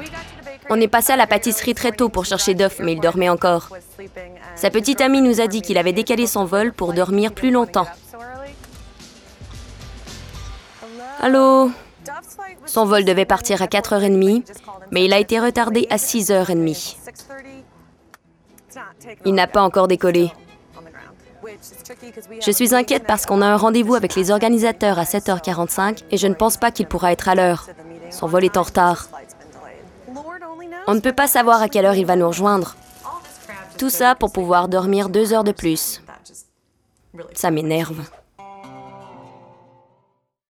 On est passé à la pâtisserie très tôt pour chercher Duff, mais il dormait encore. Sa petite amie nous a dit qu'il avait décalé son vol pour dormir plus longtemps. Allô? Son vol devait partir à 4h30, mais il a été retardé à 6h30. Il n'a pas encore décollé. Je suis inquiète parce qu'on a un rendez-vous avec les organisateurs à 7h45 et je ne pense pas qu'il pourra être à l'heure. Son vol est en retard. On ne peut pas savoir à quelle heure il va nous rejoindre. Tout ça pour pouvoir dormir 2 heures de plus. Ça m'énerve.